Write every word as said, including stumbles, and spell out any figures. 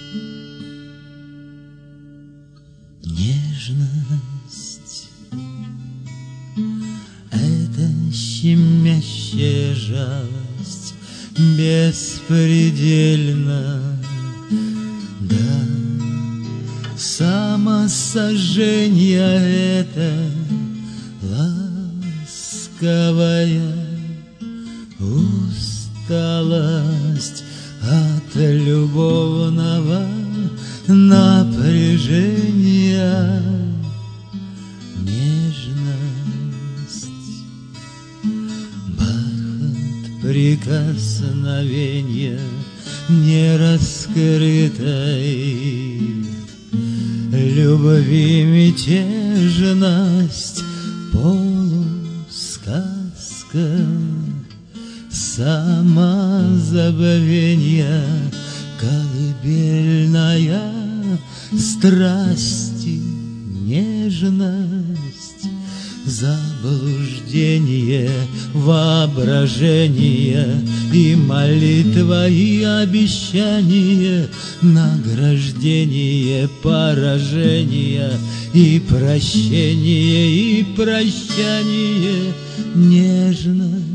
Нежность — это щемящая жалость, беспредельно, да, самосожжение — это ласковая усталость от любовного напряжения. Нежность — бархат прикосновения нераскрытой любви, мятежность, полусказка, самозабвение, колыбельная страсти, нежность, заблуждение, воображение и молитва, и обещание, награждение, поражение и прощение, и прощание, нежность.